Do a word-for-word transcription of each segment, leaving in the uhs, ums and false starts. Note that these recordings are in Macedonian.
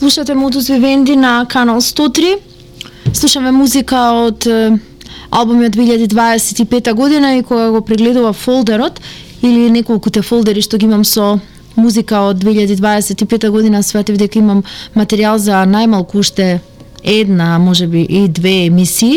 Слушате Modus Vivendi на канал сто три. Слушаме музика од албумот од две илјади дваесет и пета година и кога го прегледува фолдерот или неколкуте фолдери што ги имам со музика од две илјади дваесет и пета година, сватив дека имам материјал за најмалку уште една, можеби и две емисии.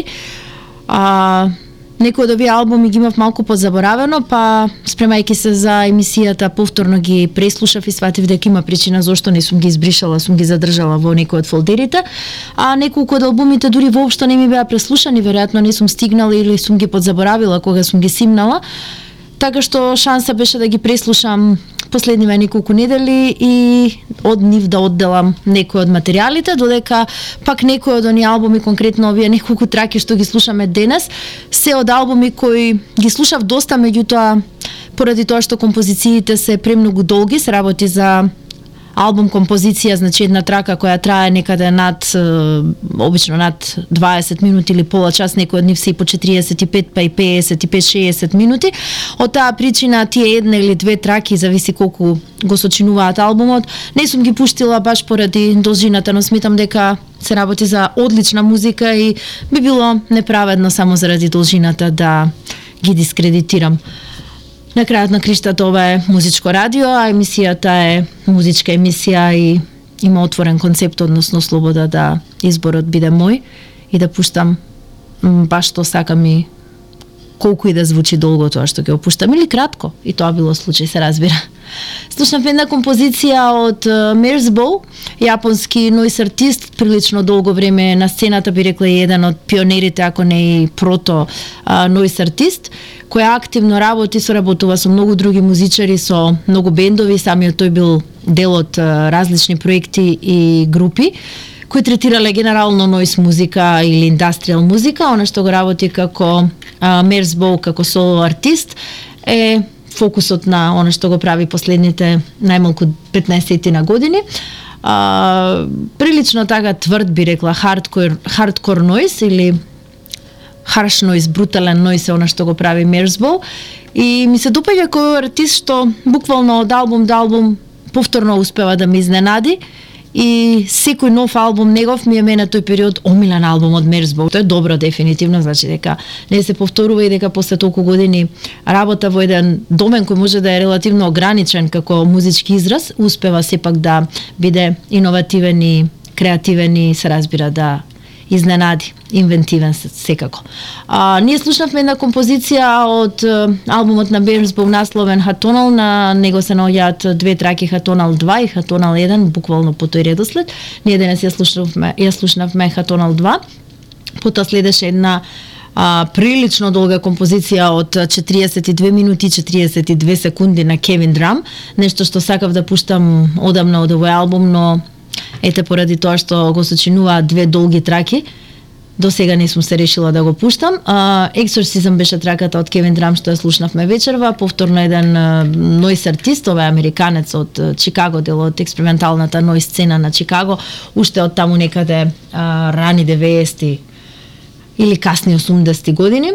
А некои од овие албуми ги имав малку подзаборавено, па спремајќи се за емисијата повторно ги преслушав и сватив дека има причина зошто не сум ги избришала, сум ги задржала во некои од фолдерите, а неколку од албумите дури воопшто не ми беа преслушани, веројатно не сум стигнала или сум ги подзаборавила кога сум ги симнала, така што шанса беше да ги преслушам последниве неколку недели и од нив да одделам некои од материјалите, додека пак некои од оние албуми, конкретно овие неколку траки што ги слушаме денес, се од албуми кои ги слушав доста, меѓутоа поради тоа што композициите се премногу долги, се работи за албум композиција, значи една трака која трае некаде над, обично над дваесет минути или пола час, некои од нив се и по четириесет и пет, па и песет и пет шеесет минути. Од таа причина тие една или две траки, зависи колку го сочинуваат албумот, не сум ги пуштила баш поради должината, но сметам дека се работи за одлична музика и би било неправедно само заради должината да ги дискредитирам. На крајот на криштата ова е музичко радио, а емисијата е музичка емисија и има отворен концепт, односно слобода да изборот биде мој и да пуштам баш што сакам и колку и да звучи долго тоа што ќе опуштам или кратко, и тоа било случај, се разбира. Слушнав една композиција од Merzbow, јапонски нојс артист, прилично долго време на сцената, би рекла и еден од пионерите, ако не и прото нојс артист, која активно работи, соработува со многу други музичари, со многу бендови, самиот тој бил дел од различни проекти и групи, кои третирале генерално нојс музика или индастријал музика. Она што го работи како Merzbow, како соло артист, е фокусот на она што го прави последните најмалку петнаесет на години. А, прилично така тврд, би рекла, хардкор, хардкор нойз или харш нойз, брутален нойз е она што го прави Merzbow. И ми се допаѓа кој артист што буквално од албум до албум повторно успева да ме изненади. И секој нов албум негов ми е мене тој период омилен албум од Merzbow. Тоа е добро, дефинитивно, значи дека не се повторува и дека после толку години работа во еден домен кој може да е релативно ограничен како музички израз, успева сепак да биде иновативен и креативен и се разбира да изненади, инвентивен секако. А, ние слушнавме една композиција од албумот на Merzbow насловен Hatonal, на него се наоѓаат две траки, Hatonal два и Hatonal еден, буквално по тој редослед. Ние денес ја слушнавме, ја слушнавме Hatonal два, потоа следеше една а, прилично долга композиција од четириесет и две минути и четириесет и две секунди на Kevin Drum, нешто што сакав да пуштам одамна од овој албум, но ете поради тоа што го сочинуваат две долги траки, до сега не сум се решила да го пуштам. Uh, Exorcism беше траката од Kevin Drum што ја слушнавме вечерва, повторно еден нойс артист, ова е американец од Чикаго, дел од експерименталната нойс сцена на Чикаго, уште од таму некаде uh, рани деветдесети или касни осумдесети години.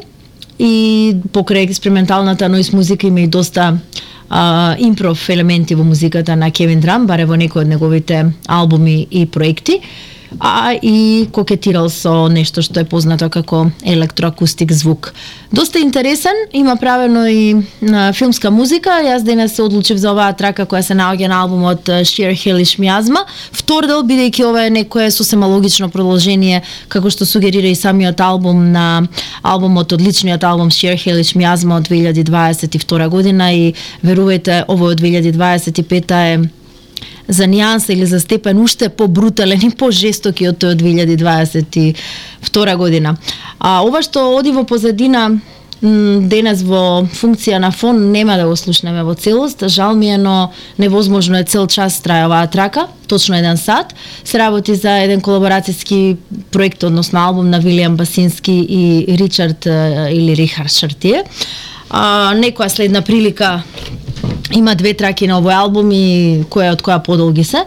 И покрај експерименталната нойс музика има и доста Uh, импров елементи во музиката на Kevin Drum, баре во некои од неговите албуми и проекти, а и кокетирал со нешто што е познато како електроакустик звук. Доста интересен, има правено и на филмска музика. Јас денес се одлучив за оваа трака која се наоѓа на албумот Sheer Hellish Miasma. Втор дел, бидејќи ова е некое сосема логично продолжение, како што сугерира и самиот албум на албумот, одличниот албум Sheer Hellish Miasma од две илјади дваесет и втора година, и верувајте, овој од две илјади дваесет и пета е за нијанса или за степен уште побрутален и пожестоки од тој од две илјади дваесет и втора година. А ова што оди во позадина денес во функција на фон нема да го слушнеме во целост. Жал ми е, но невозможно е цел час трае оваа трака, точно еден сат. Се работи за еден колаборацијски проект, односно албум на Вилијам Басински и Ричард или Рихард Шартие. А, некоја следна прилика има две траки на овој албум и која од која подолги се.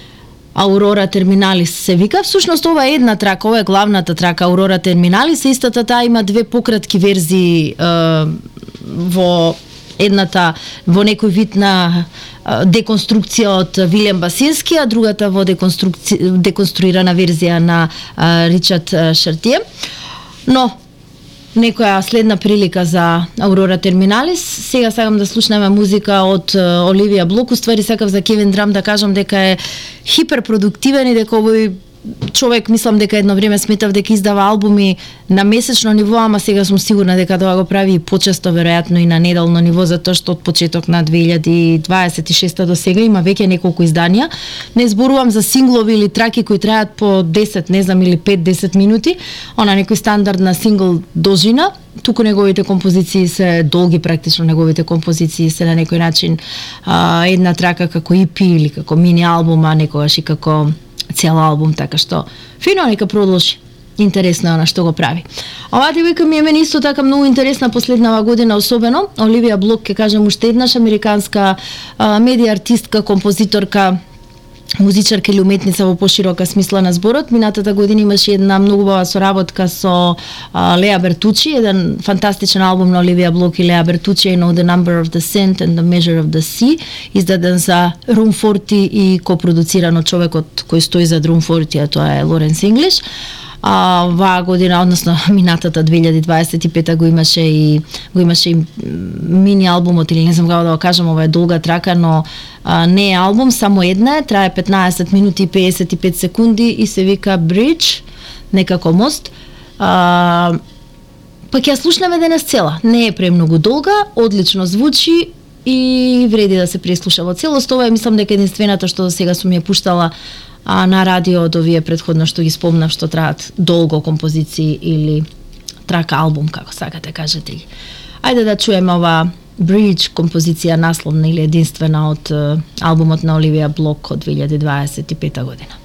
Aurora Terminalis се вика. Всушност ова е една трака, ова е главната трака Aurora Terminalis, истата таа има две пократки верзии е, во едната во некој вид на деконструкција од Вилем Басински, а другата во деконструирана верзија на Ричард Шартие. Но некоја следна прилика за Аурора Терминалис. Сега сакам да слушнеме музика од Оливија Блок. Уствари сакав за Кевин Драм да кажам дека е хиперпродуктивен и дека овој човек, мислам дека едно време сметав дека издава албуми на месечно ниво, ама сега сум сигурна дека тоа го прави и почесто, веројатно и на неделно ниво, затоа што од почеток на две илјади дваесет и шеста до сега има веќе неколку изданија. Не зборувам за синглови или траки кои траат по десет, не знам, или пет-десет минути, она некој стандардна сингл должина, туку неговите композиции се долги, практично неговите композиции се на некој начин а, една трака како и пи или како мини албума, некогаш и како цел албум, така што фино, нека продолжи. Интересно е она што го прави. Оваа девојка ми е мене исто така многу интересна последнава година, особено Оливија Блок, ќе кажам уште еднаш, американска а, медија артистка, композиторка, музичарка или уметница во поширока смисла на зборот. Минатата година имаше една многу убава соработка со а, Леа Бертучи, еден фантастичен албум на Оливија Блок и Леа Бертучи, I Know the Number of the Sand and the Measure of the Sea, издаден за Room сорсет и копродуциран од човекот кој стои за Room сорсет, а тоа е Лоренс Инглиш. А оваа година, односно минатата две илјади дваесет и пета го имаше и го имаше и мини албумот, или не знам како да го кажам, ова е долга трака, но а, не е албум, само една е, трае петнаесет минути и педесет и пет секунди и се вика Bridge, некако мост. А, па ќе ја слушнеме денес цела. Не е премногу долга, одлично звучи и вреди да се преслуша во целост. Ова е, мислам дека единствената што до сега сум ја пуштала а на радио од овие предходно што ги спомнав, што траат долго композиции или трака албум, како сакате кажете ги. Ајде да чуеме ова Bridge, композиција насловна или единствена од албумот на Оливија Блок од две илјади дваесет и пета година.